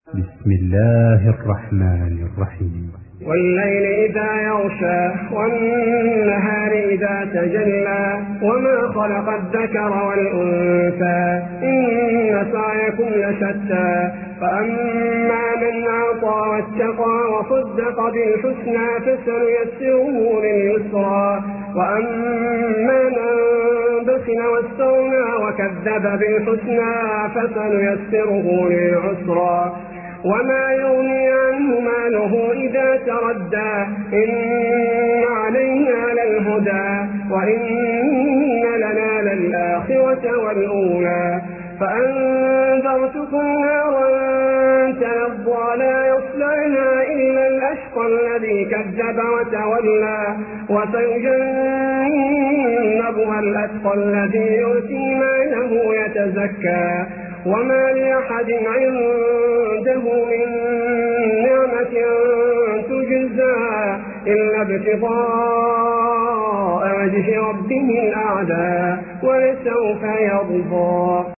بسم الله الرحمن الرحيم. والليل إذا يغشى والنهار إذا تجلى وما خلق الذكر والأنثى إن سعيكم لشتى فأما من أعطى واتقى وصدق بالحسنى فسنيسره لليسرى وأما من بخل واستغنى وكذب بالحسنى فسنيسره للعسرى وما يغني عنه ماله إذا تردى إن علينا للهدى وإن لنا للآخرة والأولى فأنذرتكم نارا تلظى لا يصلاها إلا الأشقى الذي كذب وتولى وسيجنبها الأتقى الذي يؤتي ماله يتزكى وما لأحد عنده من نعمة تجزى إلا ابتغاء وجه ربه الأعلى ولسوف يرضى.